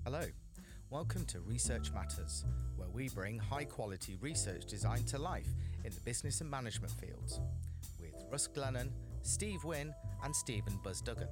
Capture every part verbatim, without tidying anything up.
Hello, welcome to Research Matters, where we bring high-quality research design to life in the business and management fields, with Russ Glennon, Steve Wynn and Stephen Buzz Duggan.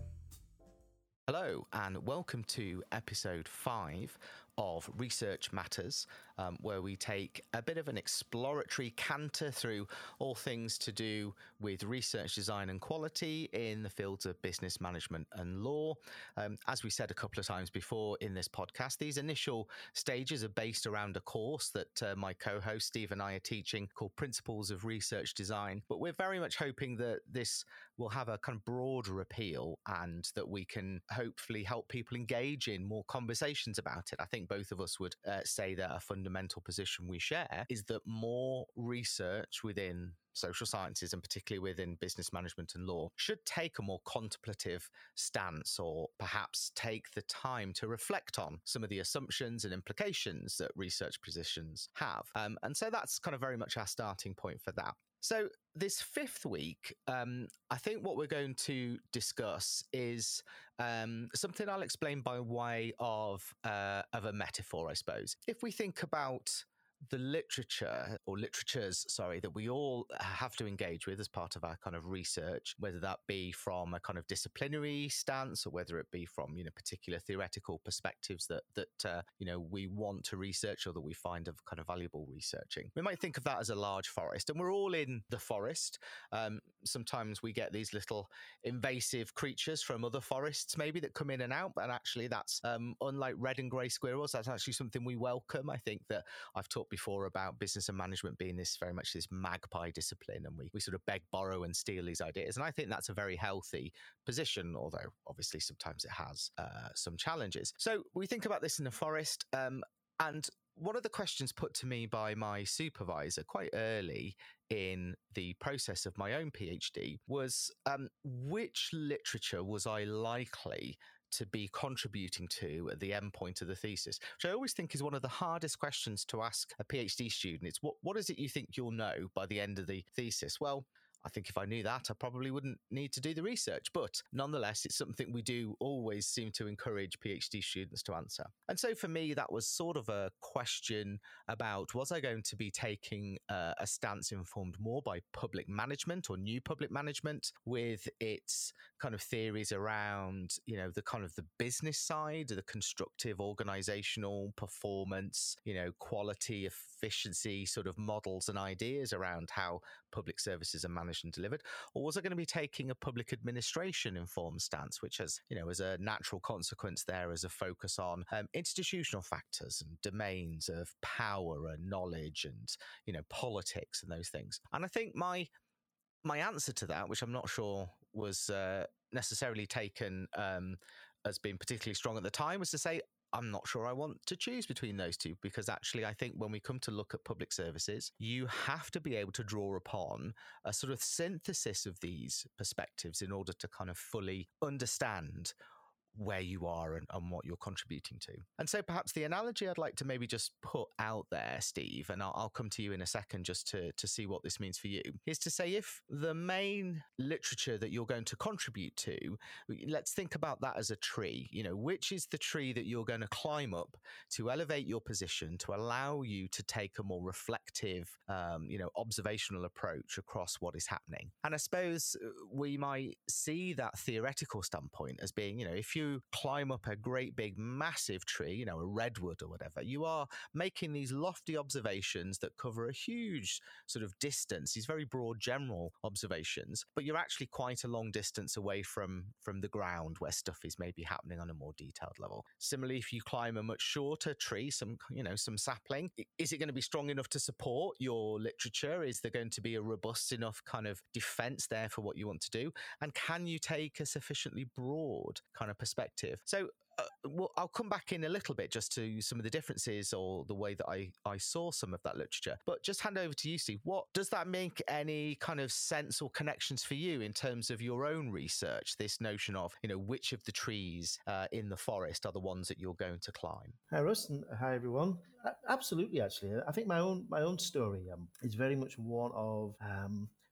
Hello and welcome to episode five of Research Matters, um, where we take a bit of an exploratory canter through all things to do with research design and quality in the fields of business management and law. Um, as we said a couple of times before in this podcast, these initial stages are based around a course that uh, my co-host Steve and I are teaching called Principles of Research Design. But we're very much hoping that this will have a kind of broader appeal and that we can hopefully help people engage in more conversations about it. I think both of us would uh, say that a fundamental position we share is that more research within social sciences and particularly within business management and law should take a more contemplative stance, or perhaps take the time to reflect on some of the assumptions and implications that research positions have. Um, and so that's kind of very much our starting point for that. So this fifth week, um, I think what we're going to discuss is um, something I'll explain by way of uh, of a metaphor, I suppose. If we think about the literature or literatures, sorry, that we all have to engage with as part of our kind of research, whether that be from a kind of disciplinary stance or whether it be from, you know, particular theoretical perspectives that, that uh, you know, we want to research or that we find of kind of valuable researching. We might think of that as a large forest, and we're all in the forest. Um, sometimes we get these little invasive creatures from other forests maybe that come in and out, but actually that's um, unlike red and grey squirrels, that's actually something we welcome. I think that I've talked before about business and management being this very much this magpie discipline, and we, we sort of beg, borrow and steal these ideas. And I think that's a very healthy position, although obviously sometimes it has uh, some challenges. So we think about this in the forest, um, and one of the questions put to me by my supervisor quite early in the process of my own PhD was um, which literature was I likely to be contributing to at the end point of the thesis, which I always think is one of the hardest questions to ask a PhD student. It's what, what is it you think you'll know by the end of the thesis? Well, I think if I knew that, I probably wouldn't need to do the research. But nonetheless, it's something we do always seem to encourage PhD students to answer. And so for me, that was sort of a question about, was I going to be taking uh, a stance informed more by public management or new public management with its kind of theories around, you know, the kind of the business side, the constructive organizational performance, you know, quality, efficiency sort of models and ideas around how public services are managed and delivered? Or was I going to be taking a public administration informed stance, which has, you know, as a natural consequence there as a focus on um, institutional factors and domains of power and knowledge and, you know, politics and those things? And I think my my answer to that, which I'm not sure was uh, necessarily taken um, as being particularly strong at the time, was to say, I'm not sure I want to choose between those two, because actually I think when we come to look at public services, you have to be able to draw upon a sort of synthesis of these perspectives in order to kind of fully understand where you are and, and what you're contributing to. And so perhaps the analogy I'd like to maybe just put out there, Steve, and I'll, I'll come to you in a second just to, to see what this means for you, is to say if the main literature that you're going to contribute to, let's think about that as a tree. You know, which is the tree that you're going to climb up to elevate your position, to allow you to take a more reflective, um, you know, observational approach across what is happening. And I suppose we might see that theoretical standpoint as being, you know, if you climb up a great big massive tree, you know, a redwood or whatever, you are making these lofty observations that cover a huge sort of distance, these very broad general observations, but you're actually quite a long distance away from from the ground where stuff is maybe happening on a more detailed level. Similarly, if you climb a much shorter tree, some, you know, some sapling, is it going to be strong enough to support your literature? Is there going to be a robust enough kind of defense there for what you want to do? And can you take a sufficiently broad kind of perspective? So uh, well, I'll come back in a little bit just to some of the differences or the way that I, I saw some of that literature. But just hand over to you, Steve. What does that make any kind of sense or connections for you in terms of your own research? This notion of, you know, which of the trees uh, in the forest are the ones that you're going to climb? Hi, Russ, and hi, everyone. Uh, absolutely, actually. I think my own my own story um, is very much one of um,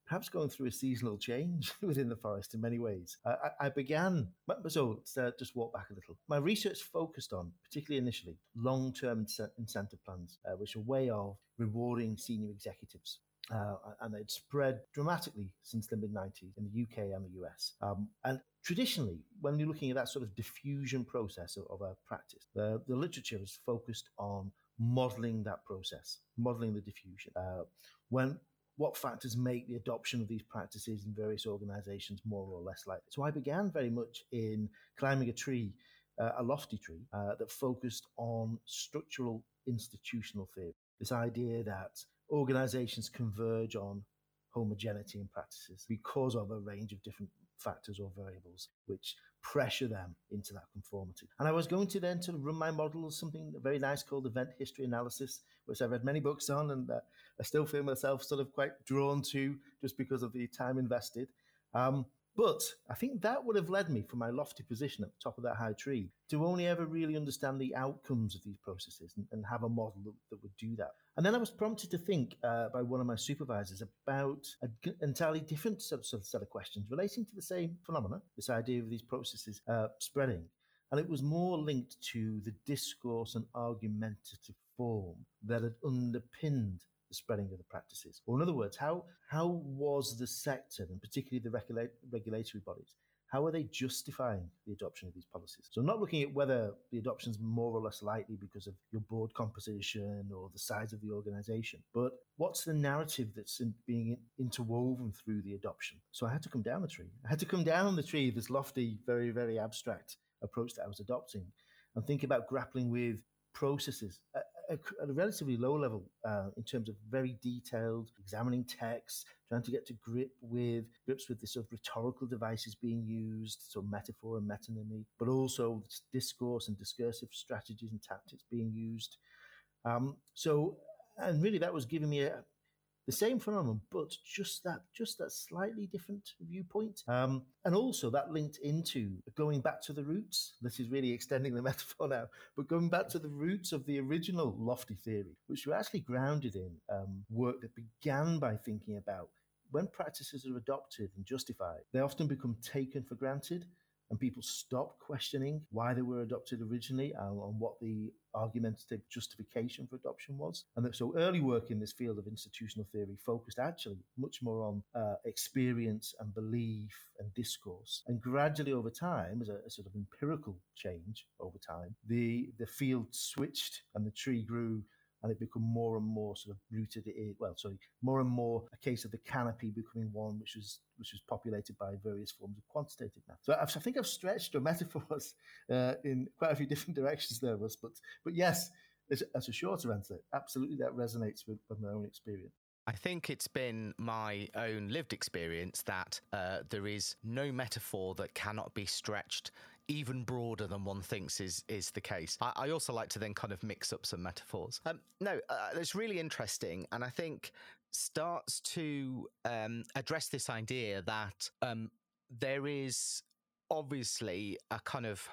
perhaps going through a seasonal change within the forest in many ways. I, I began, so uh, just walk back a little. My research focused on, particularly initially, long-term incentive plans, uh, which are a way of rewarding senior executives. Uh, and they'd spread dramatically since the mid nineties in the U K and the U S. Um, and traditionally, when you're looking at that sort of diffusion process of, of a practice, the, the literature is focused on modeling that process, modeling the diffusion. Uh, when what factors make the adoption of these practices in various organizations more or less likely. So I began very much in climbing a tree, uh, a lofty tree, uh, that focused on structural institutional theory. This idea that organizations converge on homogeneity in practices because of a range of different factors or variables which pressure them into that conformity. And I was going to then to run my model of something very nice called event history analysis, which I've read many books on, and uh, I still feel myself sort of quite drawn to just because of the time invested. Um, But I think that would have led me from my lofty position at the top of that high tree to only ever really understand the outcomes of these processes and, and have a model that, that would do that. And then I was prompted to think uh, by one of my supervisors about an entirely different set of, set of questions relating to the same phenomena, this idea of these processes uh, spreading. And it was more linked to the discourse and argumentative form that had underpinned the spreading of the practices. Or in other words, how how was the sector, and particularly the regula- regulatory bodies, how are they justifying the adoption of these policies? So I'm not looking at whether the adoption is more or less likely because of your board composition or the size of the organization, but what's the narrative that's in, being interwoven through the adoption? So I had to come down the tree. I had to come down the tree, this lofty, very, very abstract approach that I was adopting, and think about grappling with processes at, at a relatively low level uh, in terms of very detailed, examining texts, trying to get to grip with grips with the sort of rhetorical devices being used, so metaphor and metonymy, but also discourse and discursive strategies and tactics being used. Um, so, and really that was giving me a, the same phenomenon, but just that, just that slightly different viewpoint. Um, and also that linked into going back to the roots. This is really extending the metaphor now, but going back to the roots of the original lofty theory, which were actually grounded in um, work that began by thinking about when practices are adopted and justified, they often become taken for granted. And people stop questioning why they were adopted originally and, and what the argumentative justification for adoption was. And that, so early work in this field of institutional theory focused actually much more on uh, experience and belief and discourse. And gradually over time, as a, a sort of empirical change over time, the, the field switched and the tree grew, and it became more and more sort of rooted in, well, sorry, more and more a case of the canopy becoming one which was which was populated by various forms of quantitative math. So I've, I think I've stretched the metaphors uh, in quite a few different directions there, Russ, but, but yes, as, as a shorter answer, absolutely that resonates with, with my own experience. I think it's been my own lived experience that uh, there is no metaphor that cannot be stretched even broader than one thinks is is the case. I, I also like to then kind of mix up some metaphors. Um, no, uh, it's really interesting, and I think starts to um, address this idea that um, there is obviously a kind of,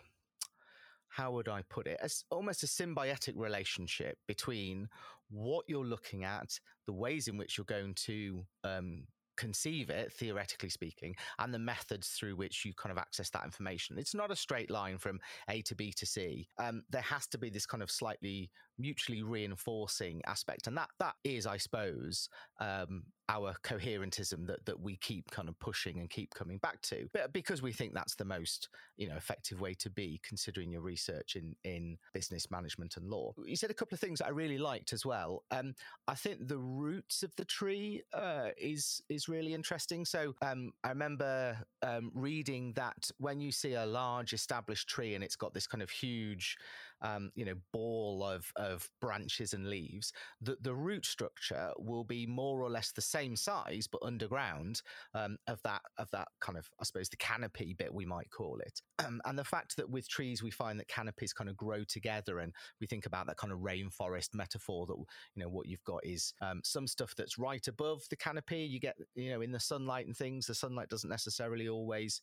how would I put it, as almost a symbiotic relationship between what you're looking at, the ways in which you're going to um, conceive it, theoretically speaking, and the methods through which you kind of access that information. It's not a straight line from A to B to C. Um, there has to be this kind of slightly mutually reinforcing aspect. And that that is, I suppose, um, our coherentism that that we keep kind of pushing and keep coming back to, but because we think that's the most, you know, effective way to be, considering your research in in business management and law. You said a couple of things that I really liked as well. Um, I think the roots of the tree uh, is is really interesting. So um, I remember um, reading that when you see a large established tree and it's got this kind of huge, um, you know, ball of of branches and leaves, the the root structure will be more or less the same size, but underground, um, of that of that kind of, I suppose, the canopy bit, we might call it. Um, and the fact that with trees we find that canopies kind of grow together, and we think about that kind of rainforest metaphor that, you know, what you've got is um, some stuff that's right above the canopy. You get, you know, in the sunlight and things, the sunlight doesn't necessarily always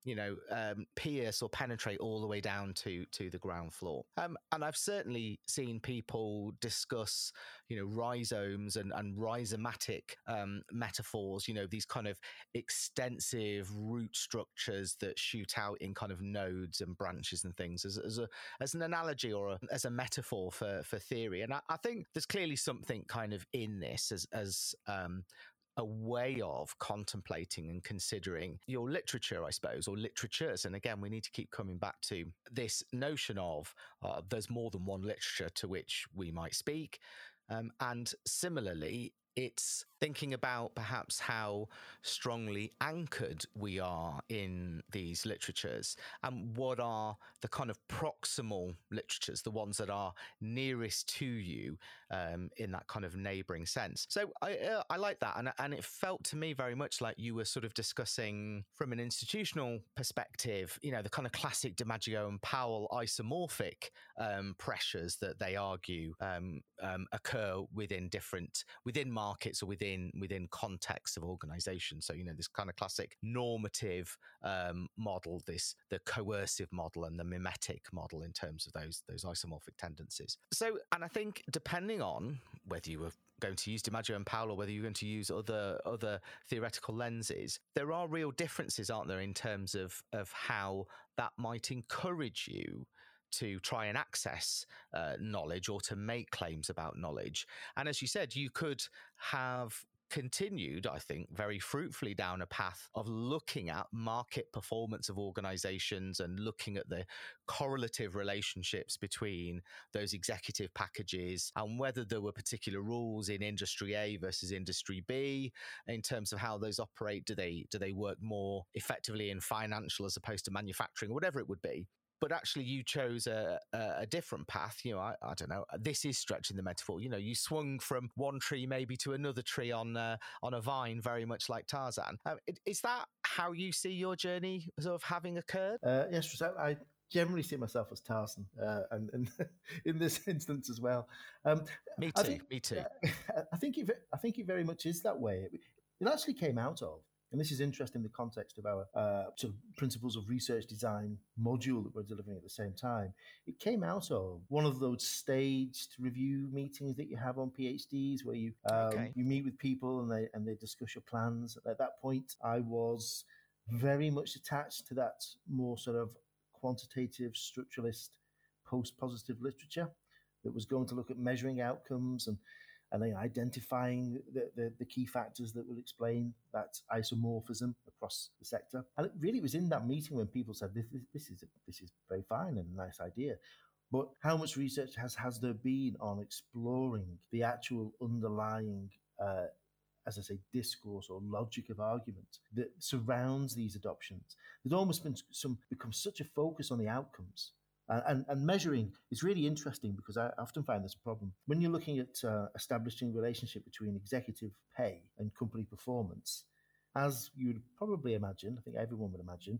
you know, um, pierce or penetrate all the way down to to the ground floor. Um, and I've certainly seen people discuss, you know, rhizomes and, and rhizomatic um, metaphors, you know, these kind of extensive root structures that shoot out in kind of nodes and branches and things as, as, a, as an analogy or a, as a metaphor for, for theory. And I, I think there's clearly something kind of in this as, as um, a way of contemplating and considering your literature, I suppose, or literatures. And again, we need to keep coming back to this notion of uh, there's more than one literature to which we might speak. Um, and similarly, it's thinking about perhaps how strongly anchored we are in these literatures and what are the kind of proximal literatures, the ones that are nearest to you um, in that kind of neighbouring sense. So I, uh, I like that. And, and it felt to me very much like you were sort of discussing from an institutional perspective, you know, the kind of classic DiMaggio and Powell isomorphic um, pressures that they argue um, um, occur within different, within markets or within within context of organizations. So, you know, this kind of classic normative um, model, this the coercive model and the mimetic model in terms of those those isomorphic tendencies. So, and I think depending on whether you were going to use DiMaggio and Powell or whether you're going to use other other theoretical lenses, there are real differences, aren't there, in terms of of how that might encourage you to try and access uh, knowledge or to make claims about knowledge. And as you said, you could have continued, I think, very fruitfully down a path of looking at market performance of organizations and looking at the correlative relationships between those executive packages and whether there were particular rules in industry A versus industry B in terms of how those operate. Do they, do they work more effectively in financial as opposed to manufacturing, whatever it would be? But actually you chose a, a, a different path. You know, I, I don't know, this is stretching the metaphor. You know, you swung from one tree maybe to another tree on uh, on a vine, very much like Tarzan. Um, is that how you see your journey sort of having occurred? Uh, yes, I generally see myself as Tarzan, uh, and, and in this instance as well. Um, me too, I think, me too. Uh, I think it, I think it very much is that way. It, it actually came out of, and this is interesting in the context of our uh, sort of principles of research design module that we're delivering at the same time. It came out of one of those staged review meetings that you have on PhDs where you um, okay. you meet with people and they and they discuss your plans. At that point, I was very much attached to that more sort of quantitative structuralist post-positive literature that was going to look at measuring outcomes and and then identifying the, the, the key factors that will explain that isomorphism across the sector. And it really was in that meeting when people said, this, this, is, this is very fine and a nice idea. But how much research has, has there been on exploring the actual underlying, uh, as I say, discourse or logic of argument that surrounds these adoptions? There's almost been some become such a focus on the outcomes. Uh, and, and measuring is really interesting because I often find this a problem. When you're looking at uh, establishing a relationship between executive pay and company performance, as you would probably imagine, I think everyone would imagine,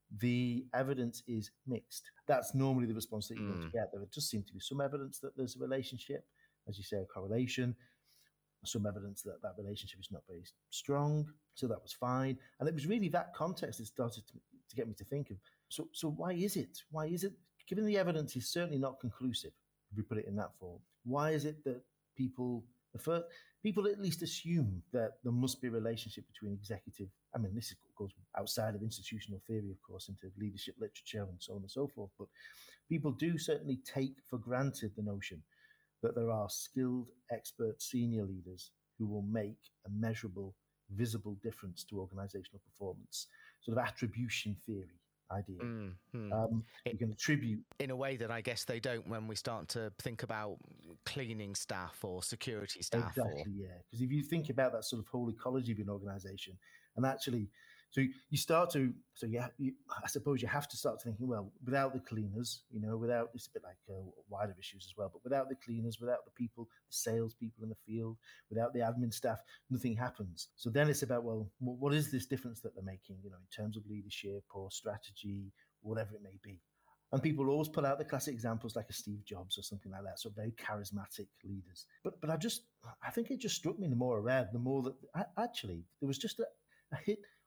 the evidence is mixed. That's normally the response that you're mm. going to get. There does seem to be some evidence that there's a relationship, as you say, a correlation, some evidence that that relationship is not very strong, so that was fine. And it was really that context that started to, to get me to think of, so, so why is it? Why is it? Given the evidence is certainly not conclusive, if we put it in that form, why is it that people, the first, people at least assume that there must be a relationship between executive, I mean, this goes outside of institutional theory, of course, into leadership literature and so on and so forth, but people do certainly take for granted the notion that there are skilled, expert senior leaders who will make a measurable, visible difference to organizational performance, sort of attribution theory. Idea. Mm-hmm. Um, you can attribute in a way that I guess they don't when we start to think about cleaning staff or security staff. Exactly, or... yeah. Because if you think about that sort of whole ecology of an organization, and actually, so you start to, so yeah, you, I suppose you have to start thinking, well, without the cleaners, you know, without, it's a bit like uh, wider issues as well, but without the cleaners, without the people, the sales people in the field, without the admin staff, nothing happens. So then it's about, well, what is this difference that they're making, you know, in terms of leadership or strategy, whatever it may be. And people always pull out the classic examples like a Steve Jobs or something like that, so very charismatic leaders. But but I just, I think it just struck me the more I read, the more that, I, actually, there was just a, a hit,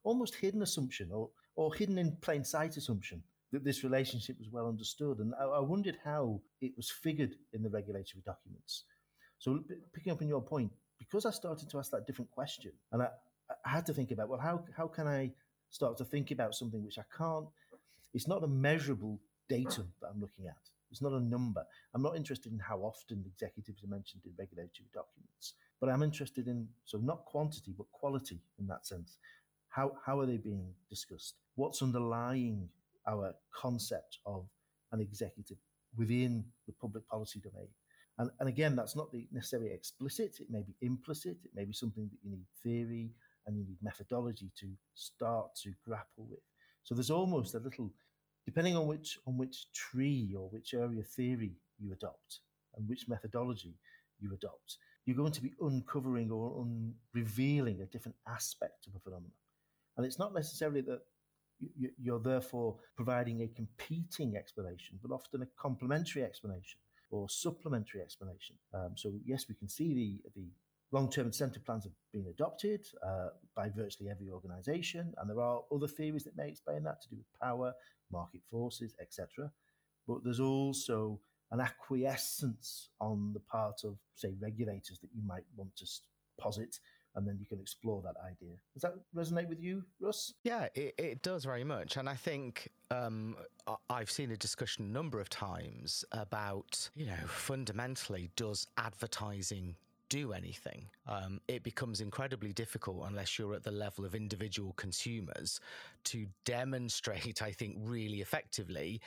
almost hidden assumption or, or hidden in plain sight assumption that this relationship was well understood. And I, I wondered how it was figured in the regulatory documents. So picking up on your point, because I started to ask that different question, and I, I had to think about, well, how, how can I start to think about something which I can't, it's not a measurable datum that I'm looking at. It's not a number. I'm not interested in how often executives are mentioned in regulatory documents, but I'm interested in, so not quantity, but quality in that sense. How, how are they being discussed? What's underlying our concept of an executive within the public policy domain? And, and again, that's not the necessarily explicit. It may be implicit. It may be something that you need theory and you need methodology to start to grapple with. So there's almost a little, depending on which on which tree or which area theory you adopt and which methodology you adopt, you're going to be uncovering or un- revealing a different aspect of a phenomenon. And it's not necessarily that you're therefore providing a competing explanation, but often a complementary explanation or supplementary explanation. Um, so yes, we can see the, the long-term incentive plans have been adopted uh, by virtually every organization, and there are other theories that may explain that to do with power, market forces, et cetera. But there's also an acquiescence on the part of, say, regulators that you might want to posit, and then you can explore that idea. Does that resonate with you, Russ? Yeah, it, it does very much. And I think um, I've seen a discussion a number of times about, you know, fundamentally, does advertising do anything? Um, it becomes incredibly difficult unless you're at the level of individual consumers to demonstrate, I think, really effectively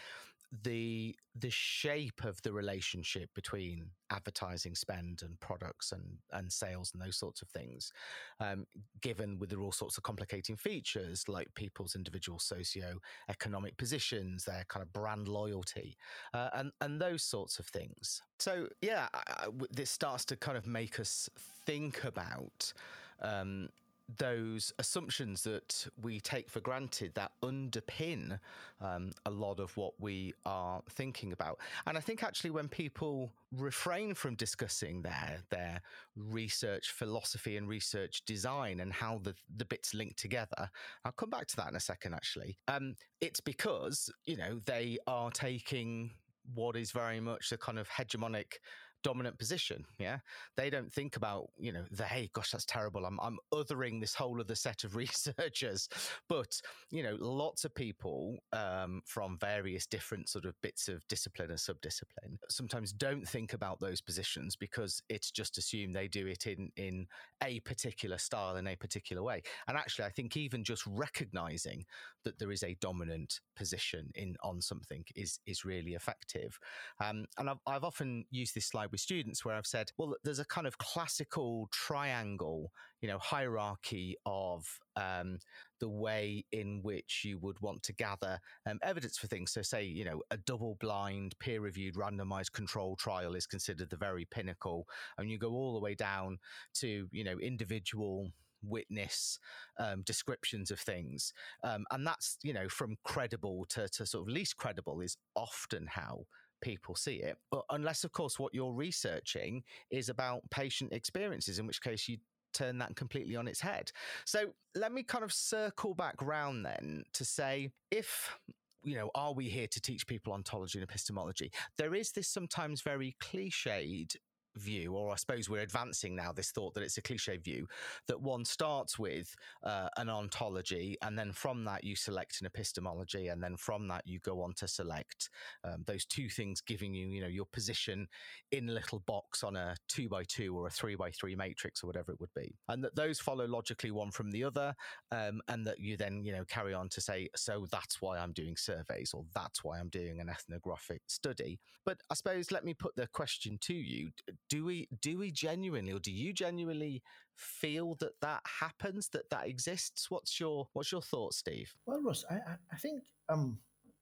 the the shape of the relationship between advertising spend and products and and sales and those sorts of things, um, given with there are all sorts of complicating features like people's individual socio-economic positions, their kind of brand loyalty, uh, and and those sorts of things. So yeah, I, I, this starts to kind of make us think about um, those assumptions that we take for granted that underpin um, a lot of what we are thinking about. And I think actually when people refrain from discussing their their research philosophy and research design and how the, the bits link together, I'll come back to that in a second actually, um, it's because, you know, they are taking what is very much the kind of hegemonic dominant position. Yeah. They don't think about, you know, the, hey, gosh, that's terrible. I'm, I'm othering this whole other set of researchers. But, you know, lots of people um, from various different sort of bits of discipline or subdiscipline sometimes don't think about those positions because it's just assumed they do it in, in a particular style, in a particular way. And actually, I think even just recognizing that there is a dominant position in on something is, is really effective. Um, and I've, I've often used this slide with students where I've said, well, there's a kind of classical triangle, you know, hierarchy of um, the way in which you would want to gather um, evidence for things. So say, you know, a double-blind, peer-reviewed, randomized control trial is considered the very pinnacle. And you go all the way down to, you know, individual witness um, descriptions of things. Um, and that's, you know, from credible to, to sort of least credible is often how people see it. But unless, of course, what you're researching is about patient experiences, in which case you turn that completely on its head. So let me kind of circle back round then to say, if, you know, are we here to teach people ontology and epistemology? There is this sometimes very cliched view, or I suppose we're advancing now this thought that it's a cliche view, that one starts with uh, an ontology, and then from that you select an epistemology, and then from that you go on to select um, those two things, giving you, you know, your position in a little box on a two by two or a three by three matrix or whatever it would be, and that those follow logically one from the other, um, and that you then, you know, carry on to say, so that's why I'm doing surveys, or that's why I'm doing an ethnographic study. But I suppose let me put the question to you. Do we do we genuinely, or do you genuinely feel that that happens, that that exists? What's your what's your thought, Steve? Well, Russ, I, I, I think um,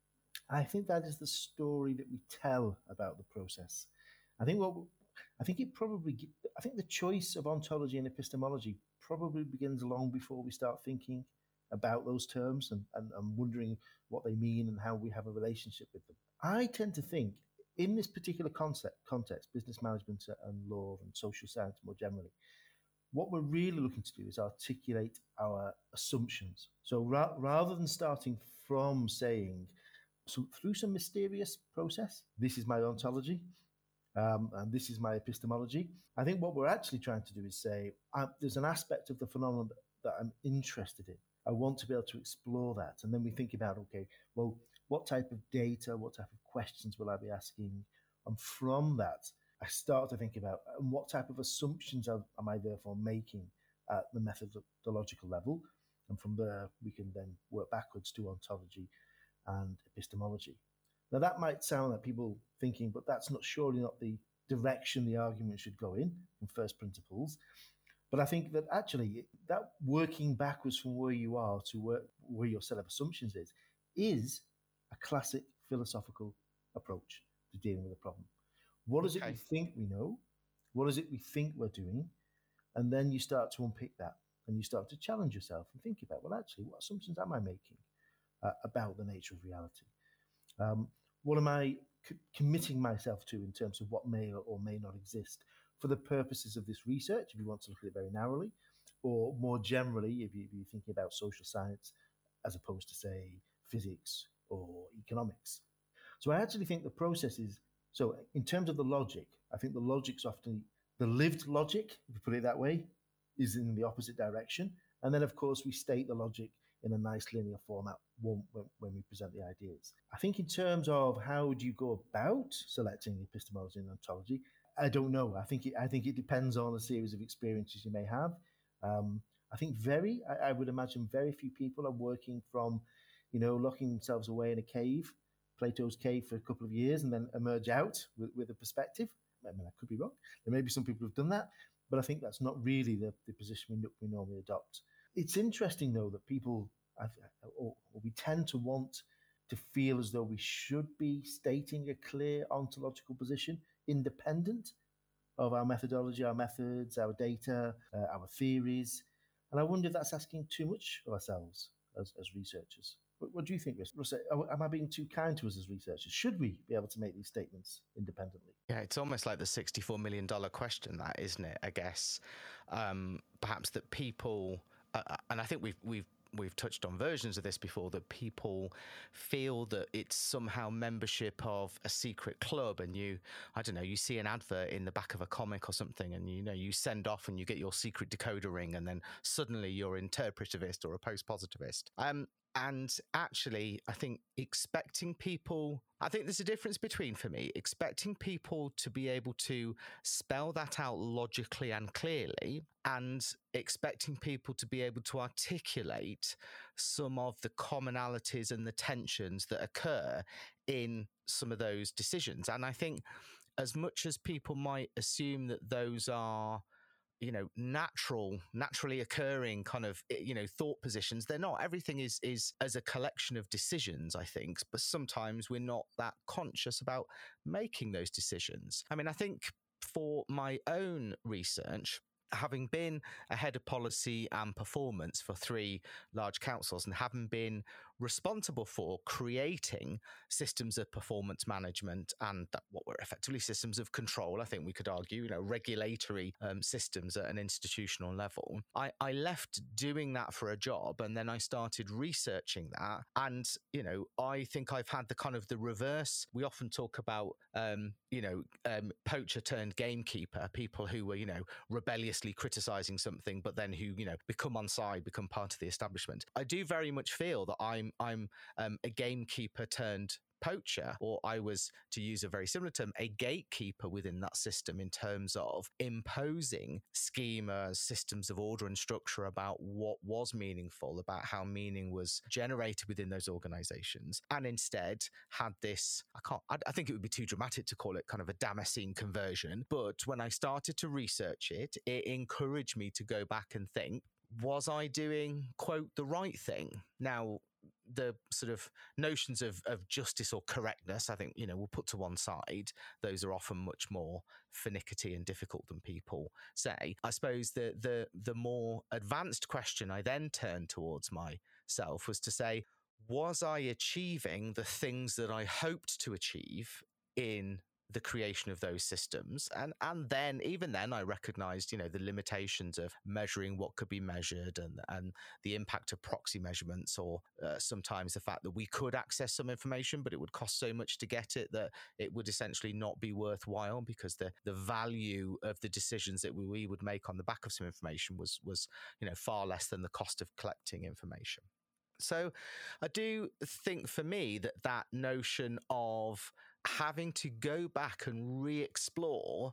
I think that is the story that we tell about the process. I think what I think it probably I think the choice of ontology and epistemology probably begins long before we start thinking about those terms and, and, and wondering what they mean and how we have a relationship with them. I tend to think, in this particular concept, context, business management and law and social science more generally, What we're really looking to do is articulate our assumptions. So ra- rather than starting from saying, so through some mysterious process, this is my ontology, um, and this is my epistemology. I think what we're actually trying to do is say, uh, there's an aspect of the phenomenon that I'm interested in. I want to be able to explore that. And then we think about, okay, well, what type of data, what type of questions will I be asking? And from that, I start to think about um, what type of assumptions am I therefore making at the methodological level. And from there, we can then work backwards to ontology and epistemology. Now, that might sound like people thinking, but that's not surely not the direction the argument should go in, in first principles. But I think that actually that working backwards from where you are to where, where your set of assumptions is, is a classic philosophical approach to dealing with a problem. What is okay. it we think we know? What is it we think we're doing? And then you start to unpick that and you start to challenge yourself and think about, well, actually, what assumptions am I making uh, about the nature of reality? Um, what am I c- committing myself to in terms of what may or may not exist for the purposes of this research, if you want to look at it very narrowly, or more generally, if, you, if you're thinking about social science as opposed to, say, physics or economics. So I actually think the process is, so in terms of the logic, I think the logic's often, the lived logic, if you put it that way, is in the opposite direction. And then, of course, we state the logic in a nice linear format when, when we present the ideas. I think in terms of how would you go about selecting epistemology and ontology, I don't know. I think it, I think it depends on a series of experiences you may have. Um, I think very, I, I would imagine very few people are working from, you know, locking themselves away in a cave, Plato's cave for a couple of years and then emerge out with, with a perspective. I mean, I could be wrong. There may be some people who've done that, but I think that's not really the, the position we, we normally adopt. It's interesting, though, that people, or, or we tend to want to feel as though we should be stating a clear ontological position, independent of our methodology, our methods, our data, uh, our theories. And I wonder if that's asking too much of ourselves as, as researchers. What, what do you think, Russ? Am I being too kind to us as researchers? Should we be able to make these statements independently? Yeah, it's almost like the sixty-four million dollars question, that, isn't it? I guess um, perhaps that people, uh, and I think we've we've we've touched on versions of this before, that people feel that it's somehow membership of a secret club, and you, I don't know, you see an advert in the back of a comic or something, and you know, you send off and you get your secret decoder ring, and then suddenly you're interpretivist or a post-positivist. Um, and actually, I think expecting people, I think there's a difference between, for me, expecting people to be able to spell that out logically and clearly, and expecting people to be able to articulate some of the commonalities and the tensions that occur in some of those decisions. And I think as much as people might assume that those are, you know, natural, naturally occurring kind of, you know, thought positions, they're not. Everything is, is as a collection of decisions, I think, but sometimes we're not that conscious about making those decisions. I mean, I think for my own research, having been a head of policy and performance for three large councils and having been responsible for creating systems of performance management and that what were effectively systems of control, I think we could argue, you know, regulatory um, systems at an institutional level, I, I left doing that for a job, and then I started researching that. And, you know, I think I've had the kind of the reverse. We often talk about, um, you know, um, poacher turned gamekeeper, people who were, you know, rebelliously criticizing something, but then who, you know, become on side, become part of the establishment. I do very much feel that I'm I'm um, a gamekeeper turned poacher, or I was, to use a very similar term, a gatekeeper within that system in terms of imposing schemas, systems of order and structure about what was meaningful, about how meaning was generated within those organizations, and instead had this, I can't, I, I think it would be too dramatic to call it kind of a Damascene conversion, but when I started to research it, it encouraged me to go back and think, was I doing, quote, the right thing? Now, the sort of notions of, of justice or correctness, I think, you know, we'll put to one side. Those are often much more finicky and difficult than people say. I suppose the the the more advanced question I then turned towards myself was to say, was I achieving the things that I hoped to achieve in the creation of those systems. And and then, even then, I recognized, you know, the limitations of measuring what could be measured, and, and the impact of proxy measurements, or uh, sometimes the fact that we could access some information, but it would cost so much to get it that it would essentially not be worthwhile, because the, the value of the decisions that we, we would make on the back of some information was, was, you know, far less than the cost of collecting information. So I do think, for me, that that notion of having to go back and re-explore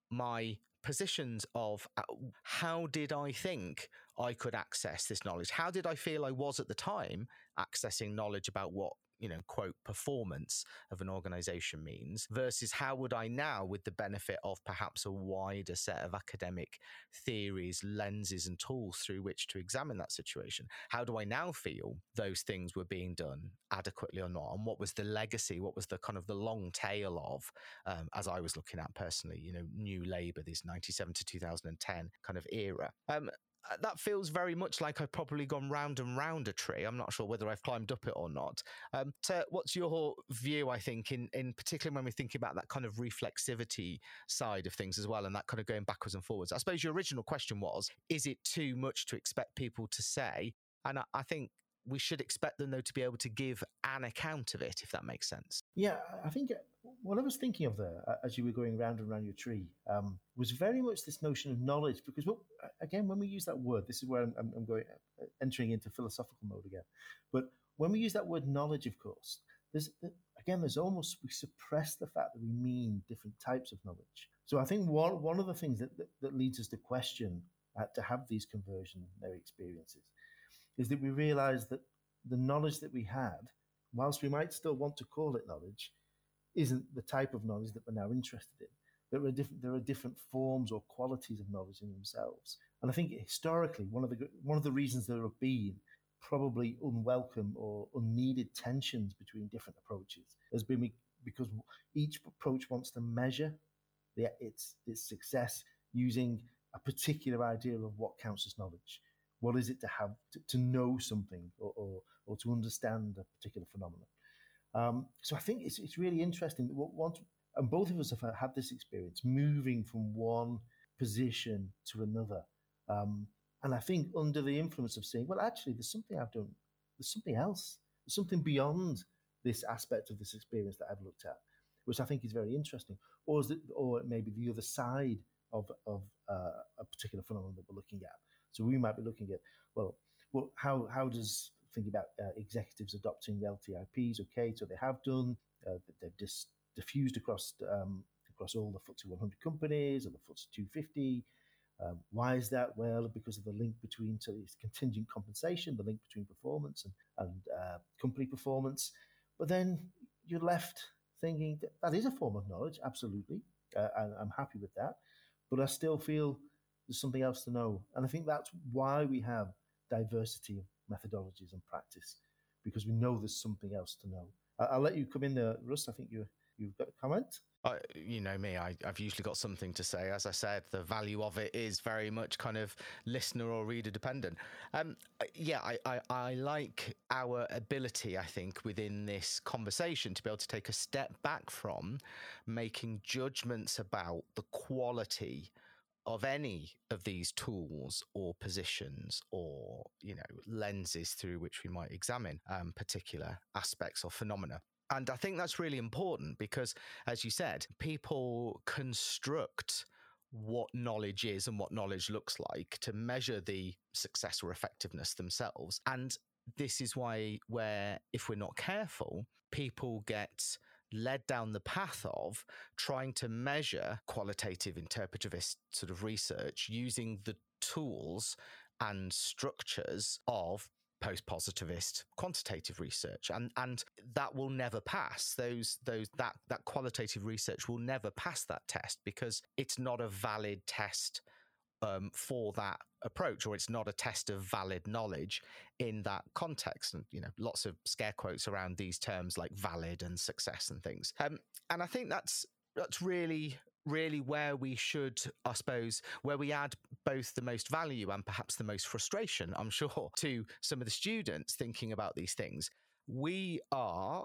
my positions of uh, how did I think I could access this knowledge? How did I feel I was at the time accessing knowledge about what, you know, quote, performance of an organization means, versus how would I now, with the benefit of perhaps a wider set of academic theories, lenses and tools through which to examine that situation, how do I now feel those things were being done adequately or not? And what was the legacy? What was the kind of the long tail of, um, as I was looking at personally, you know, New Labour, this ninety-seven to two thousand ten kind of era. Um, that feels very much like I've probably gone round and round a tree. I'm not sure whether I've climbed up it or not. Um, so what's your view, I think, in, in particular when we're thinking about that kind of reflexivity side of things as well, and that kind of going backwards and forwards? I suppose your original question was, is it too much to expect people to say? And I, I think we should expect them, though, to be able to give an account of it, if that makes sense. Yeah, I think what I was thinking of there, as you were going round and round your tree, um, was very much this notion of knowledge. Because, well, again, when we use that word, this is where I'm, I'm going, entering into philosophical mode again. But when we use that word knowledge, of course, there's again, there's almost, we suppress the fact that we mean different types of knowledge. So I think one one of the things that that, that leads us to question, uh, to have these conversionary experiences, is that we realize that the knowledge that we had, whilst we might still want to call it knowledge, isn't the type of knowledge that we're now interested in. There are different, there are different forms or qualities of knowledge in themselves. And I think historically, one of the one of the reasons there have been probably unwelcome or unneeded tensions between different approaches has been because each approach wants to measure the, its its success using a particular idea of what counts as knowledge. What is it to have to, to know something, or, or or to understand a particular phenomenon? Um, so I think it's it's really interesting that once, and both of us have had this experience, moving from one position to another. Um, and I think under the influence of saying, well, actually, there's something I've done, there's something else, there's something beyond this aspect of this experience that I've looked at, which I think is very interesting. Or is it, or maybe the other side of of uh, a particular phenomenon that we're looking at. So we might be looking at, well, well, how how does thinking about uh, executives adopting the L T I Ps? Okay, so they have done, uh, they've dis- diffused across um, across all the F T S E one hundred companies or the F T S E two fifty. Um, why is that? Well, because of the link between, so it's contingent compensation, the link between performance and, and uh, company performance. But then you're left thinking that that is a form of knowledge, absolutely. Uh, and I'm happy with that. But I still feel there's something else to know. And I think that's why we have diversity of methodologies and practice, because we know there's something else to know. I- I'll let you come in there, Russ. I think you, you've got a comment. Uh, you know me, I, I've usually got something to say. As I said, the value of it is very much kind of listener or reader dependent. Um, yeah, I, I, I like our ability, I think, within this conversation to be able to take a step back from making judgments about the quality of any of these tools or positions or, you know, lenses through which we might examine um, particular aspects or phenomena. And I think that's really important because, as you said, people construct what knowledge is and what knowledge looks like to measure the success or effectiveness themselves. And this is why, where if we're not careful, people get led down the path of trying to measure qualitative interpretivist sort of research using the tools and structures of post-positivist quantitative research, and and that will never pass. Those those that that qualitative research will never pass that test because it's not a valid test um, for that approach, or it's not a test of valid knowledge in that context. And you know, lots of scare quotes around these terms like valid and success and things. Um, and I think that's that's really. really where we should, I suppose, where we add both the most value and perhaps the most frustration, I'm sure, to some of the students thinking about these things. We are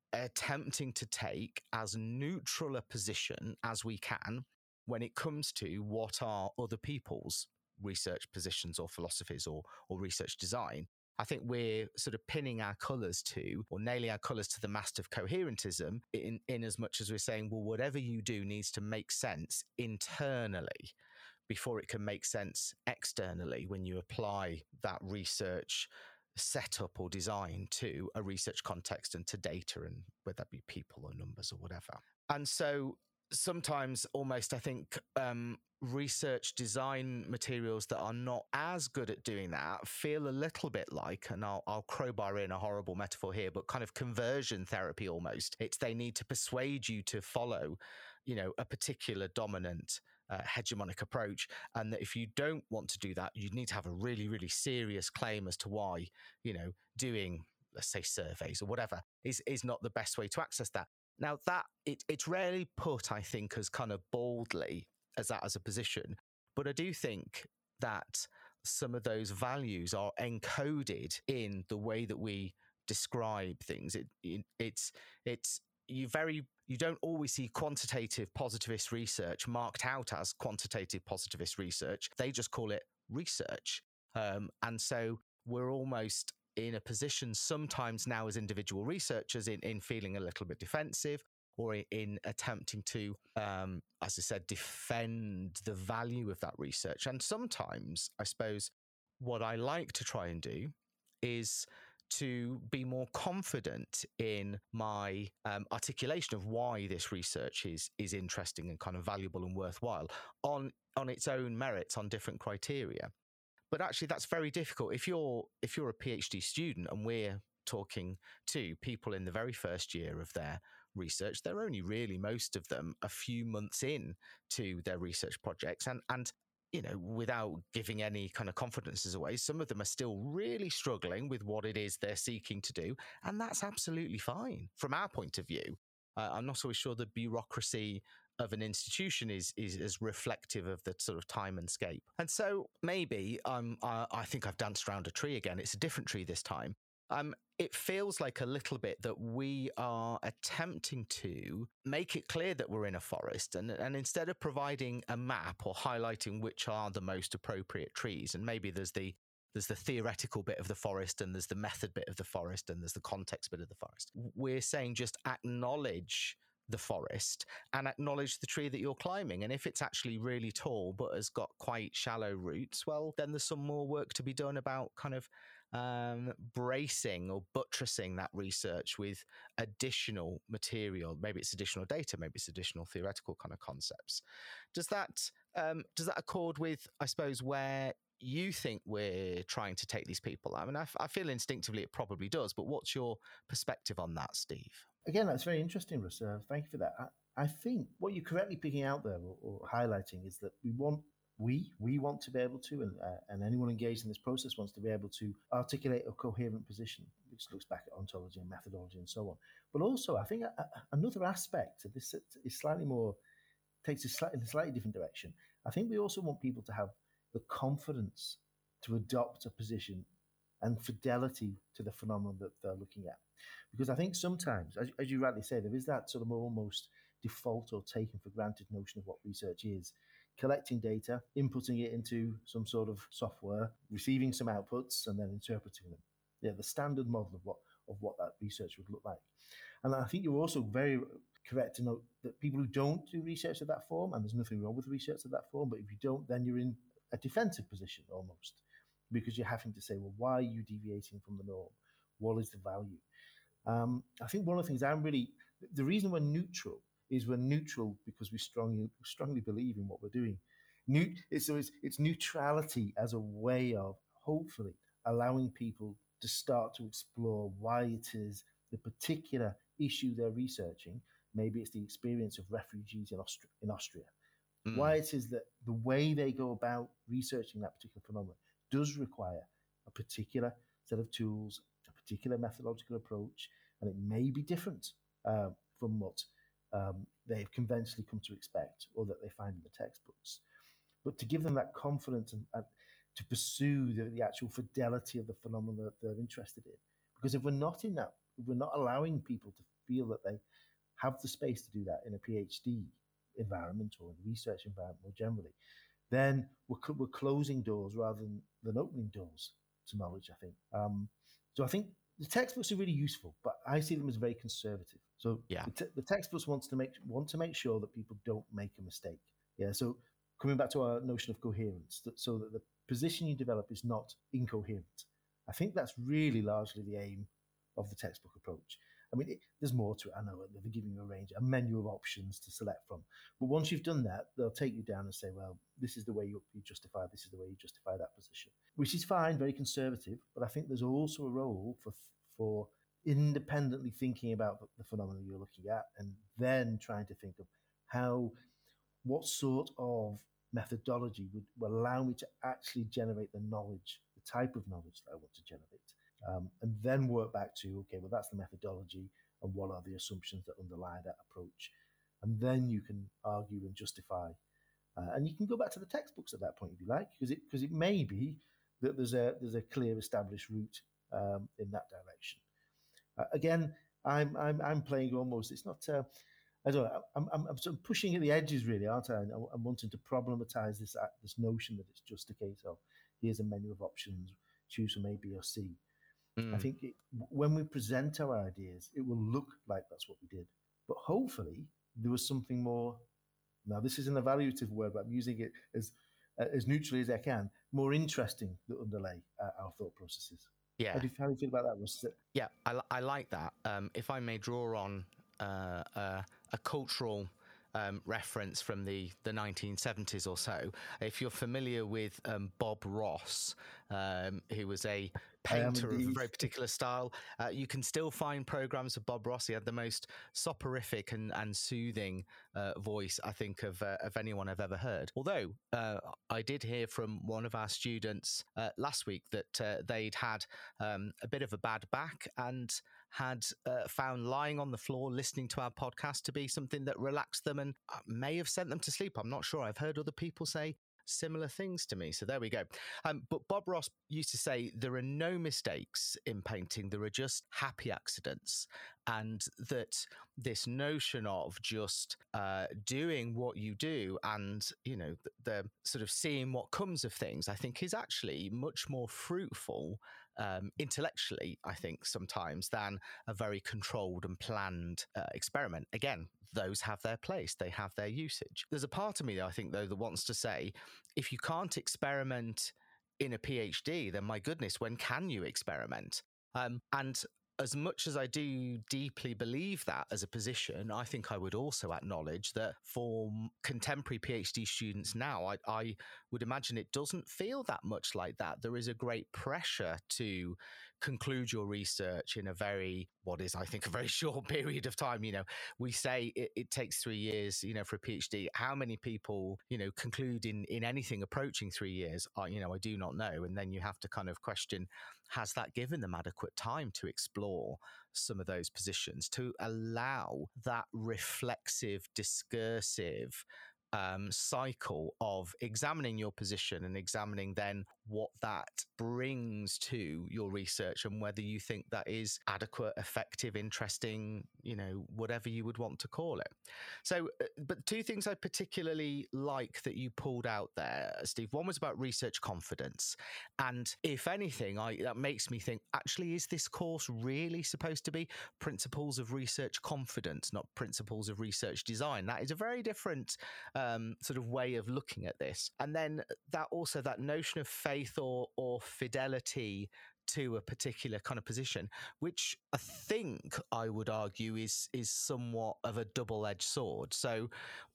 attempting to take as neutral a position as we can when it comes to what are other people's research positions or philosophies or, or research design. I think we're sort of pinning our colours to, or nailing our colours to the mast of coherentism in, in as much as we're saying, well, whatever you do needs to make sense internally before it can make sense externally when you apply that research setup or design to a research context and to data, and whether that be people or numbers or whatever. And so sometimes almost I think um, research design materials that are not as good at doing that feel a little bit like, and I'll, I'll crowbar in a horrible metaphor here, but kind of conversion therapy almost. It's they need to persuade you to follow, you know, a particular dominant uh, hegemonic approach. And that if you don't want to do that, you need to have a really, really serious claim as to why, you know, doing, let's say, surveys or whatever is, is not the best way to access that. Now, that it, it's rarely put, I think, as kind of boldly as that as a position. But I do think that some of those values are encoded in the way that we describe things. It, it, it's it's you very you don't always see quantitative positivist research marked out as quantitative positivist research. They just call it research, um, and so we're almost in a position sometimes now as individual researchers in, in feeling a little bit defensive, or in, in attempting to, um, as I said, defend the value of that research. And sometimes, I suppose, what I like to try and do is to be more confident in my um, articulation of why this research is is interesting and kind of valuable and worthwhile on on its own merits, on different criteria. But actually, that's very difficult. If you're if you're a PhD student and we're talking to people in the very first year of their research, they're only really, most of them, a few months in to their research projects. And, and you know, without giving any kind of confidences away, some of them are still really struggling with what it is they're seeking to do. And that's absolutely fine from our point of view. Uh, I'm not always sure the bureaucracy of an institution is is as reflective of the sort of time and scape. And so maybe um, I, I think I've danced around a tree again. It's a different tree this time. Um, it feels like a little bit that we are attempting to make it clear that we're in a forest, and, and instead of providing a map or highlighting which are the most appropriate trees, and maybe there's the There's the theoretical bit of the forest, and there's the method bit of the forest, and there's the context bit of the forest. We're saying just acknowledge the forest and acknowledge the tree that you're climbing. And if it's actually really tall but has got quite shallow roots, well, then there's some more work to be done about kind of um, bracing or buttressing that research with additional material. Maybe it's additional data, maybe it's additional theoretical kind of concepts. Does that um, does that accord with, I suppose, where you think we're trying to take these people? I mean, I, f- I feel instinctively it probably does, but what's your perspective on that, Steve? Again, that's very interesting, Russ. Uh, thank you for that. I, I think what you're correctly picking out there or, or highlighting is that we want we we want to be able to, and uh, and anyone engaged in this process wants to be able to articulate a coherent position, which looks back at ontology and methodology and so on. But also, I think a, a, another aspect of this is slightly more takes a slightly, a slightly different direction. I think we also want people to have the confidence to adopt a position and fidelity to the phenomenon that they're looking at. Because I think sometimes, as, as you rightly say, there is that sort of almost default or taken for granted notion of what research is. Collecting data, inputting it into some sort of software, receiving some outputs, and then interpreting them. Yeah, the standard model of what of what that research would look like. And I think you're also very correct to note that people who don't do research of that form, and there's nothing wrong with research of that form, but if you don't, then you're in a defensive position almost, because you're having to say, well, why are you deviating from the norm? What is the value? Um, I think one of the things I'm really, the reason we're neutral is we're neutral because we strongly strongly believe in what we're doing. New, it's, so it's, it's neutrality as a way of hopefully allowing people to start to explore why it is the particular issue they're researching. Maybe it's the experience of refugees in Austria, in Austria. Mm. Why it is that the way they go about researching that particular phenomenon does require a particular set of tools, a particular methodological approach, and it may be different uh, from what um, they've conventionally come to expect or that they find in the textbooks. But to give them that confidence and, and to pursue the, the actual fidelity of the phenomenon that they're interested in. Because if we're not in that, if we're not allowing people to feel that they have the space to do that in a PhD environment or in a research environment more generally, then we're, we're closing doors rather than, than opening doors to knowledge, I think. Um, so I think the textbooks are really useful, but I see them as very conservative. So yeah. the, te- the textbooks wants to make want to make sure that people don't make a mistake. Yeah. So coming back to our notion of coherence, that, so that the position you develop is not incoherent. I think that's really largely the aim of the textbook approach. I mean, it, there's more to it. I know they're giving you a range, a menu of options to select from. But once you've done that, they'll take you down and say, well, this is the way you, you justify, this is the way you justify that position, which is fine, very conservative. But I think there's also a role for for independently thinking about the phenomena you're looking at and then trying to think of how, what sort of methodology would, would allow me to actually generate the knowledge, the type of knowledge that I want to generate. Um, and then work back to, okay, well, that's the methodology and what are the assumptions that underlie that approach. And then you can argue and justify. Uh, and you can go back to the textbooks at that point if you like, because it, because it may be that there's a, there's a clear established route um, in that direction. Uh, again, I'm, I'm, I'm playing almost, it's not, uh, I don't know, I'm, I'm, I'm sort of pushing at the edges really, aren't I? I'm wanting to problematize this, this notion that it's just a case of, here's a menu of options, choose from A, B, or C. Mm. I think it, when we present our ideas, it will look like that's what we did. But hopefully, there was something more. Now, this is an evaluative word, but I'm using it as uh, as neutrally as I can. More interesting that underlay uh, our thought processes. Yeah. How do you, how do you feel about that, Russ? Yeah, I, I like that. Um, if I may draw on uh, uh, a cultural Um, reference from the, the nineteen seventies or so. If you're familiar with um, Bob Ross, um, who was a painter of a very particular style, uh, you can still find programs of Bob Ross. He had the most soporific and, and soothing uh, voice, I think, of uh, of anyone I've ever heard. Although uh, I did hear from one of our students uh, last week that uh, they'd had um, a bit of a bad back and had uh, found lying on the floor listening to our podcast to be something that relaxed them and may have sent them to sleep. I'm not sure. I've heard other people say similar things to me. So there we go. Um, but Bob Ross used to say there are no mistakes in painting. There are just happy accidents. And that this notion of just uh, doing what you do and, you know, the, the sort of seeing what comes of things, I think is actually much more fruitful um, intellectually, I think, sometimes than a very controlled and planned uh, experiment. Again, those have their place. They have their usage. There's a part of me, I think, though, that wants to say, if you can't experiment in a PhD, then my goodness, when can you experiment? Um, and as much as I do deeply believe that as a position, I think I would also acknowledge that for contemporary PhD students now, I, I would imagine it doesn't feel that much like that. There is a great pressure to conclude your research in a very, what is, I think, a very short period of time. You know, we say it, it takes three years, you know, for a PhD. How many people, you know, conclude in, in anything approaching three years? I, you know, I do not know. And then you have to kind of question, has that given them adequate time to explore some of those positions, to allow that reflexive, discursive Um, cycle of examining your position and examining then what that brings to your research and whether you think that is adequate, effective, interesting, you know, whatever you would want to call it. So, but two things I particularly like that you pulled out there, Steve. One was about research confidence. And if anything, I, that makes me think, actually, is this course really supposed to be principles of research confidence, not principles of research design? That is a very different Um, sort of way of looking at this. And then that also that notion of faith or or fidelity to a particular kind of position, which I think I would argue is is somewhat of a double-edged sword. So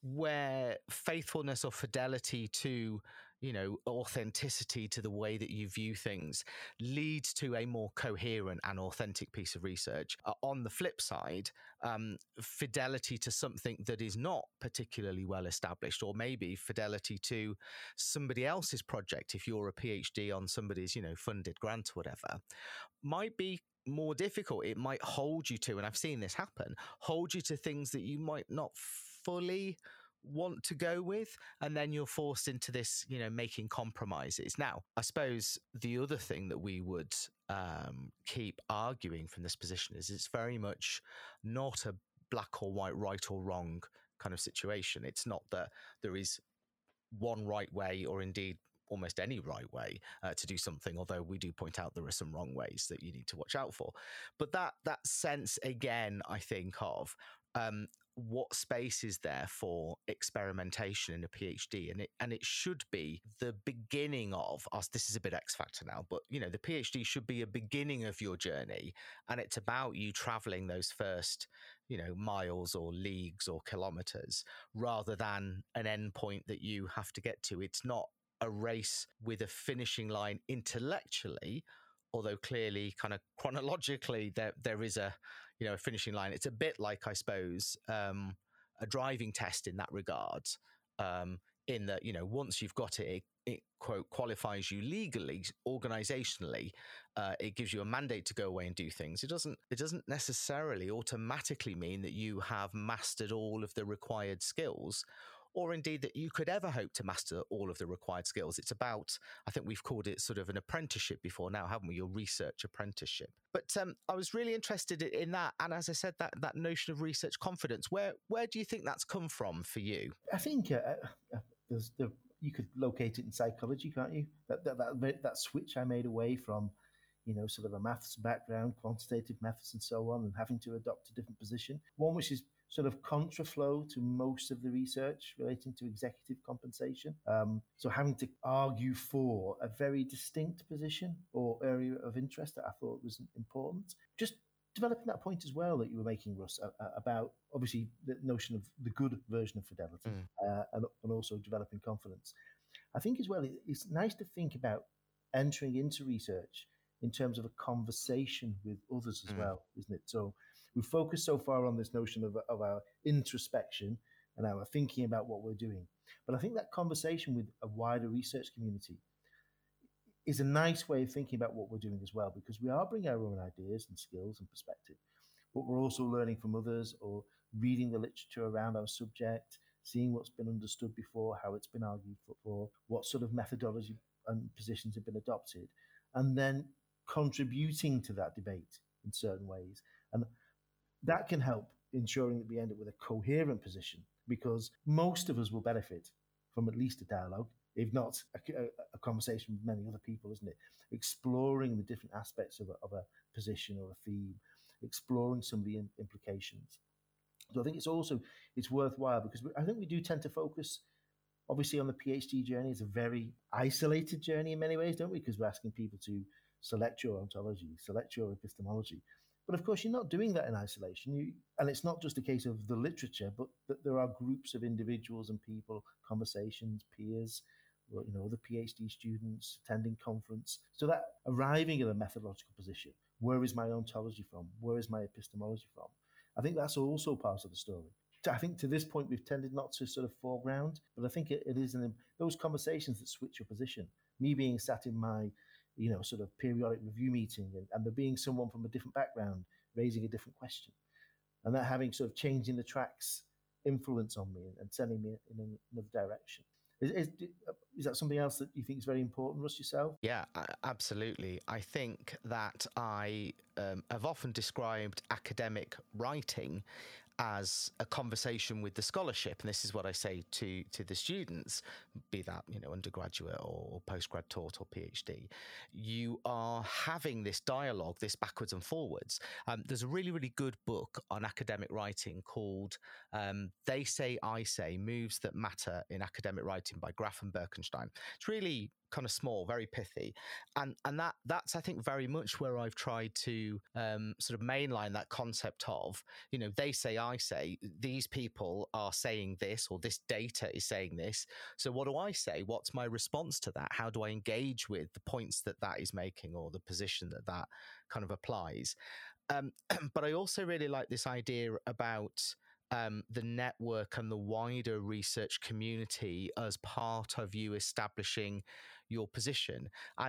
where faithfulness or fidelity to, you know, authenticity to the way that you view things leads to a more coherent and authentic piece of research. Uh, on the flip side, um, fidelity to something that is not particularly well established, or maybe fidelity to somebody else's project, if you're a PhD on somebody's, you know, funded grant or whatever, might be more difficult. It might hold you to, and I've seen this happen, hold you to things that you might not fully want to go with, and then you're forced into this, you know, making compromises. Now, I suppose the other thing that we would um, keep arguing from this position is it's very much not a black or white, right or wrong kind of situation. It's not that there is one right way, or indeed almost any right way uh, to do something, although we do point out there are some wrong ways that you need to watch out for. But that that sense, again, I think of um, what space is there for experimentation in a PhD, and it and it should be the beginning of us. This is a bit X Factor now, but you know, the PhD should be a beginning of your journey, and it's about you traveling those first, you know, miles or leagues or kilometers, rather than an endpoint that you have to get to. It's not a race with a finishing line intellectually, although clearly kind of chronologically there there is a, you know, a finishing line. It's a bit like, I suppose, um, a driving test in that regard, um, in that, you know, once you've got it, it, it quote qualifies you legally, organizationally. Uh, it gives you a mandate to go away and do things. It doesn't it doesn't necessarily automatically mean that you have mastered all of the required skills, or indeed that you could ever hope to master all of the required skills. It's about, I think we've called it sort of an apprenticeship before now, haven't we? Your research apprenticeship. But um, I was really interested in that. And as I said, that that notion of research confidence, where where do you think that's come from for you? I think uh, uh, there's the, you could locate it in psychology, can't you? That, that that that switch I made away from, you know, sort of a maths background, quantitative methods and so on, and having to adopt a different position. One which is sort of contraflow to most of the research relating to executive compensation. Um, so having to argue for a very distinct position or area of interest that I thought was important. Just developing that point as well that you were making, Russ, uh, about obviously the notion of the good version of fidelity, mm. uh, and, and also developing confidence. I think as well, it's nice to think about entering into research in terms of a conversation with others as mm. well, isn't it? So we focus so far on this notion of, of our introspection and our thinking about what we're doing. But I think that conversation with a wider research community is a nice way of thinking about what we're doing as well, because we are bringing our own ideas and skills and perspective, but we're also learning from others or reading the literature around our subject, seeing what's been understood before, how it's been argued for, what sort of methodology and positions have been adopted, and then contributing to that debate in certain ways. And that can help ensuring that we end up with a coherent position, because most of us will benefit from at least a dialogue, if not a, a, a conversation with many other people, isn't it? Exploring the different aspects of a, of a position or a theme, exploring some of the in, implications. So I think it's also, it's worthwhile, because we, I think we do tend to focus, obviously, on the PhD journey. It's a very isolated journey in many ways, don't we? Because we're asking people to select your ontology, select your epistemology. But of course, you're not doing that in isolation. You, and it's not just a case of the literature, but that there are groups of individuals and people, conversations, peers, or, you know, other PhD students attending conference. So that arriving at a methodological position, where is my ontology from? Where is my epistemology from? I think that's also part of the story. I think to this point, we've tended not to sort of foreground, but I think it, it is in those conversations that switch your position. Me being sat in my, you know, sort of periodic review meeting, and, and there being someone from a different background raising a different question, and that having sort of changing the tracks influence on me and, and sending me in another direction. Is, is, is that something else that you think is very important, Russ, yourself? Yeah, absolutely. I think that I um, have often described academic writing as a conversation with the scholarship, and this is what I say to to the students, be that, you know, undergraduate or postgrad taught or PhD. You are having this dialogue, this backwards and forwards. Um, there's a really, really good book on academic writing called um, They Say, I Say, Moves That Matter in Academic Writing by Graf and Birkenstein. It's really kind of small, very pithy, and and that that's I think very much where I've tried to um, sort of mainline that concept of, you know, they say, I say, these people are saying this, or this data is saying this. So what do I say? What's my response to that? How do I engage with the points that that is making, or the position that that kind of applies? Um, but I also really like this idea about Um, the network and the wider research community as part of you establishing your position. And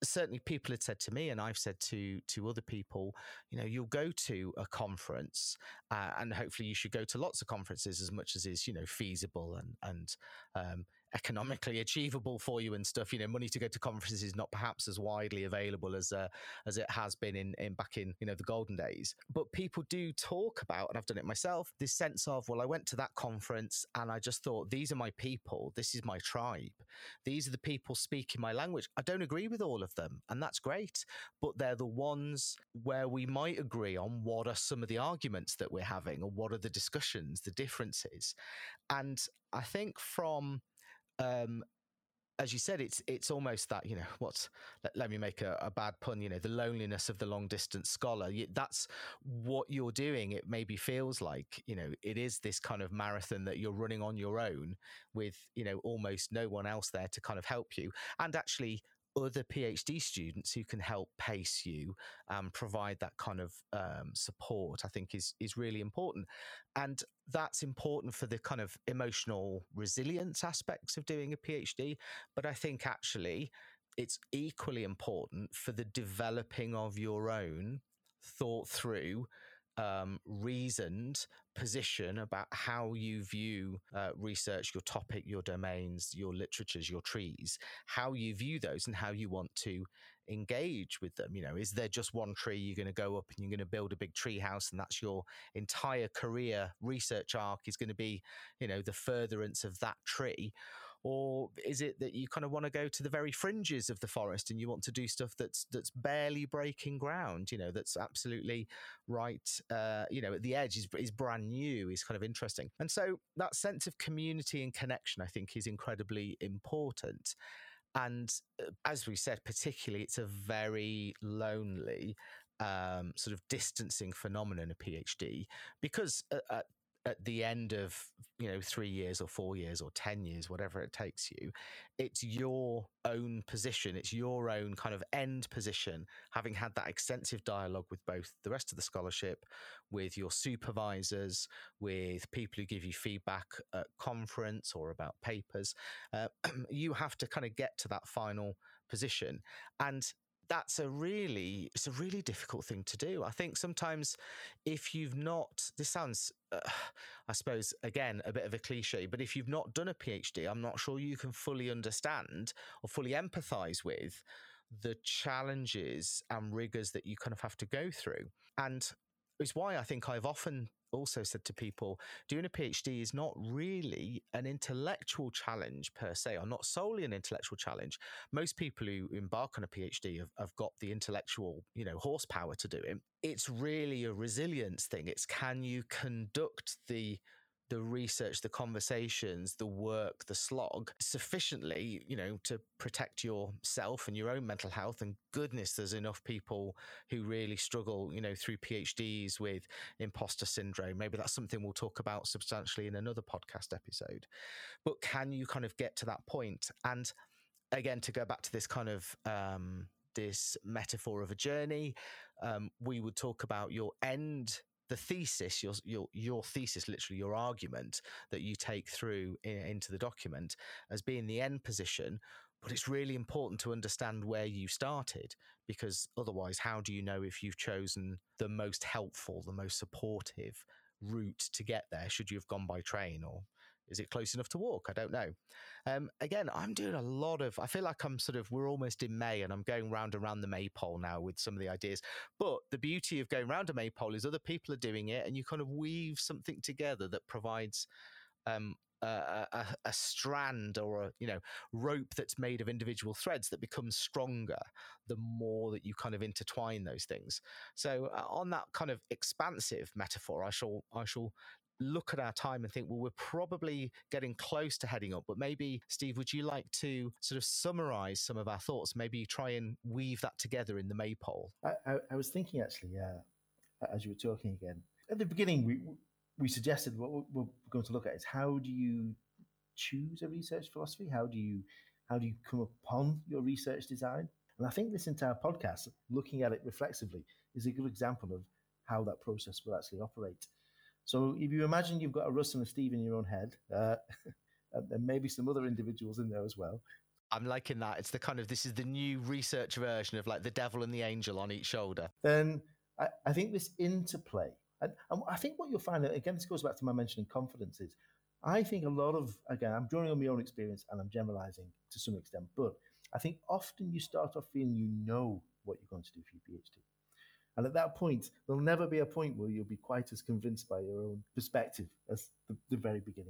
certainly people had said to me, and I've said to to other people, you know, you'll go to a conference uh, and hopefully you should go to lots of conferences as much as is, you know, feasible and, and um, economically achievable for you and stuff. You know, money to go to conferences is not perhaps as widely available as uh, as it has been in, in back in, you know, the golden days. But people do talk about, and I've done it myself, this sense of, well, I went to that conference and I just thought, these are my people. This is my tribe. These are the people speaking my language. I don't agree with all of them, and that's great. But they're the ones where we might agree on what are some of the arguments that we're having, or what are the discussions, the differences. And I think from Um, as you said, it's it's almost that, you know, what's, let, let me make a, a bad pun, you know, the loneliness of the long distance scholar. You, that's what you're doing. It maybe feels like, you know, it is this kind of marathon that you're running on your own with, you know, almost no one else there to kind of help you. And actually other PhD students who can help pace you and provide that kind of um, support, I think is is really important. And that's important for the kind of emotional resilience aspects of doing a PhD. But I think actually it's equally important for the developing of your own thought through, um, reasoned position about how you view uh, research, your topic, your domains, your literatures, your trees, how you view those and how you want to engage with them. You know, is there just one tree you're going to go up and you're going to build a big tree house and that's your entire career research arc is going to be, you know, the furtherance of that tree? Or is it that you kind of want to go to the very fringes of the forest and you want to do stuff that's that's barely breaking ground, you know, that's absolutely right, uh, you know, at the edge, is, is brand new, is kind of interesting. And so that sense of community and connection, I think, is incredibly important. And as we said, particularly, it's a very lonely um, sort of distancing phenomenon, a PhD, because at, at at the end of, you know, three years or four years or ten years, whatever it takes you, it's your own position. It's your own kind of end position, having had that extensive dialogue with both the rest of the scholarship, with your supervisors, with people who give you feedback at conference or about papers. Uh, you have to kind of get to that final position. And that's a really, it's a really difficult thing to do. I think sometimes if you've not, this sounds, uh, I suppose, again, a bit of a cliche, but if you've not done a PhD, I'm not sure you can fully understand or fully empathize with the challenges and rigors that you kind of have to go through. And it's why I think I've often also said to people, doing a PhD is not really an intellectual challenge per se, or not solely an intellectual challenge. Most people who embark on a PhD have, have got the intellectual, you know, horsepower to do it. It's really a resilience thing. It's, can you conduct the the research, the conversations, the work, the slog sufficiently, you know, to protect yourself and your own mental health? And goodness, there's enough people who really struggle, you know, through PhDs with imposter syndrome. Maybe that's something we'll talk about substantially in another podcast episode. But can you kind of get to that point? And again, to go back to this kind of um, this metaphor of a journey, um, we would talk about your end, the thesis, your your your thesis, literally your argument that you take through in, into the document as being the end position. But it's really important to understand where you started, because otherwise, how do you know if you've chosen the most helpful, the most supportive route to get there? Should you have gone by train, or is it close enough to walk? I don't know. Um, again, I'm doing a lot of, I feel like I'm sort of, we're almost in May and I'm going round and round the maypole now with some of the ideas. But the beauty of going round a maypole is other people are doing it and you kind of weave something together that provides um, a, a, a strand or a, you know, rope that's made of individual threads that becomes stronger the more that you kind of intertwine those things. So uh, on that kind of expansive metaphor, I shall, I shall look at our time and think, well, we're probably getting close to heading up. But maybe, Steve, would you like to sort of summarize some of our thoughts? Maybe try and weave that together in the maypole. I, I, I was thinking, actually, uh, as you were talking again, at the beginning, we we suggested what we're going to look at is how do you choose a research philosophy? How do you how do you come upon your research design? And I think this entire podcast, looking at it reflexively, is a good example of how that process will actually operate. So if you imagine you've got a Russ and a Steve in your own head, uh, and maybe some other individuals in there as well. I'm liking that. It's the kind of, this is the new research version of like the devil and the angel on each shoulder. Then I, I think this interplay, and, and I think what you'll find, again, this goes back to my mentioning confidence, is I think a lot of, again, I'm drawing on my own experience and I'm generalizing to some extent, but I think often you start off feeling you know what you're going to do for your PhD. And at that point, there'll never be a point where you'll be quite as convinced by your own perspective as the, the very beginning.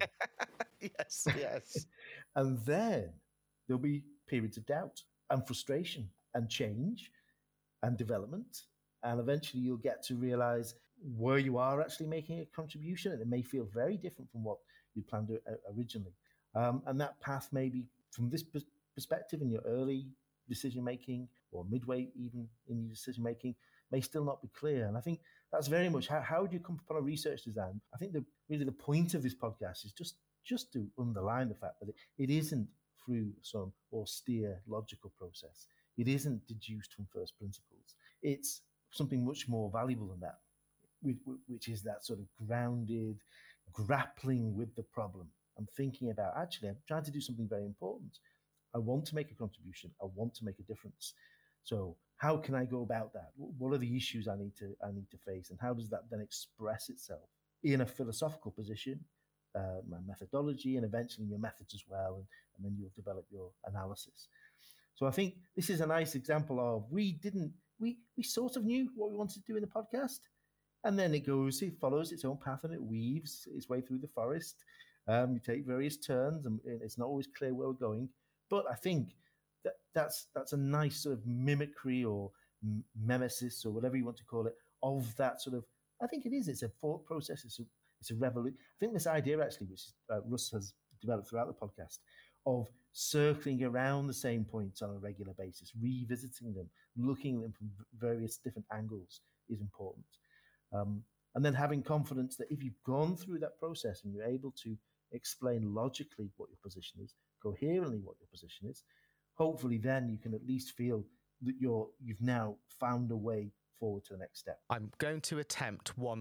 Yes, yes. And then there'll be periods of doubt and frustration and change and development. And eventually you'll get to realize where you are actually making a contribution. And it may feel very different from what you planned originally. Um, and that path may be, from this perspective, in your early decision-making or midway even in your decision-making, may still not be clear. And I think that's very much how, how do you come upon a research design? I think the, really the point of this podcast is just, just to underline the fact that it, it isn't through some austere logical process. It isn't deduced from first principles. It's something much more valuable than that, which is that sort of grounded grappling with the problem. I'm thinking about, actually, I'm trying to do something very important. I want to make a contribution. I want to make a difference. So how can I go about that? What are the issues I need to I need to face? And how does that then express itself in a philosophical position, uh, my methodology, and eventually your methods as well, and, and then you'll develop your analysis. So I think this is a nice example of we didn't, we we sort of knew what we wanted to do in the podcast, and then it goes, it follows its own path and it weaves its way through the forest. Um, you take various turns and it's not always clear where we're going. But I think that that's that's a nice sort of mimicry or mimesis or whatever you want to call it of that sort of, I think it is, it's a thought process, it's a, it's a revolution. I think this idea actually, which uh, Russ has developed throughout the podcast, of circling around the same points on a regular basis, revisiting them, looking at them from various different angles is important. Um, and then having confidence that if you've gone through that process and you're able to explain logically what your position is, coherently what your position is, hopefully then you can at least feel that you're, you've now found a way forward to the next step. I'm going to attempt one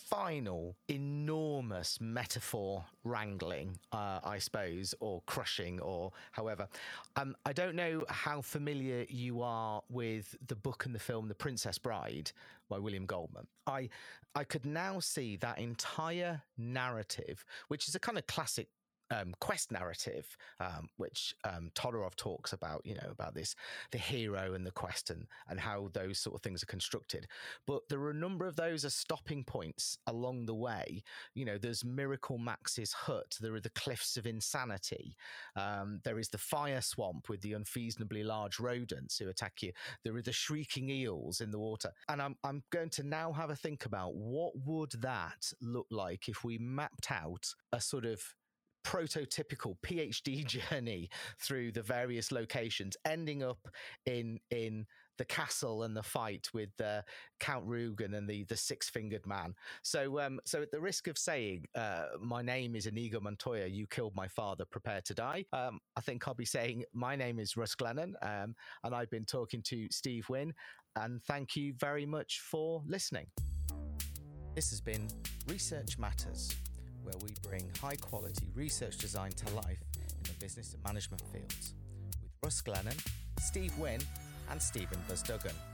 final enormous metaphor wrangling, uh, I suppose, or crushing, or however. Um, I don't know how familiar you are with the book and the film The Princess Bride by William Goldman. I, I could now see that entire narrative, which is a kind of classic Um, quest narrative, um, which um, Todorov talks about, you know, about this, the hero and the quest and, and how those sort of things are constructed. But there are a number of those as stopping points along the way. You know, there's Miracle Max's hut. There are the Cliffs of Insanity. Um, there is the fire swamp with the unseasonably large rodents who attack you. There are the shrieking eels in the water. And I'm, I'm going to now have a think about what would that look like if we mapped out a sort of prototypical PhD journey through the various locations, ending up in in the castle and the fight with uh, Count Rugen and the the six-fingered man. So, um, so at the risk of saying, uh, my name is Inigo Montoya, you killed my father, prepare to die, um, I think I'll be saying, my name is Russ Glennon, um, and I've been talking to Steve Wynn, and thank you very much for listening. This has been Research Matters, where we bring high-quality research design to life in the business and management fields, with Russ Glennon, Steve Wynn, and Stephen Buzz Duggan.